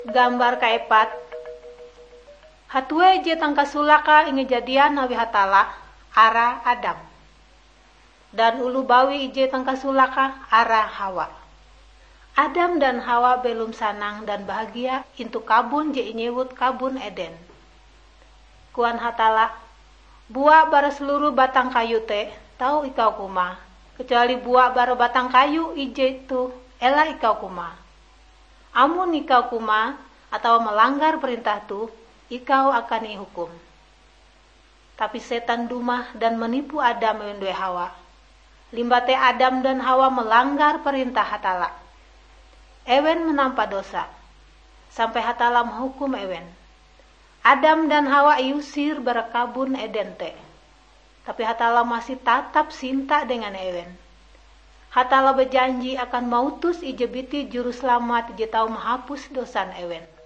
Gambar kaepat hatue je tangka sulaka inge jadian nawi hatala ara Adam. Dan ulu bawi ije tangka sulaka ara Hawa. Adam dan Hawa belum sanang dan bahagia intu kabun je inyewut kabun Eden. Kuan hatala, buah bara seluruh batang kayu te, tahu ikau kuma. Kecuali buah bara batang kayu ije itu, ela ikau kuma. Amun ikau kuma atau melanggar perintah tu, ikau akan dihukum. Tapi setan dumah dan menipu Adam mendue Hawa. Limbate Adam dan Hawa melanggar perintah hatala. Ewen menampa dosa. Sampai hatala menghukum ewen. Adam dan Hawa iusir berekabun Eden te. Tapi hatala masih tetap cinta dengan ewen. Hatala berjanji akan mautus ijebiti juru selamat je tau menghapus dosan ewen.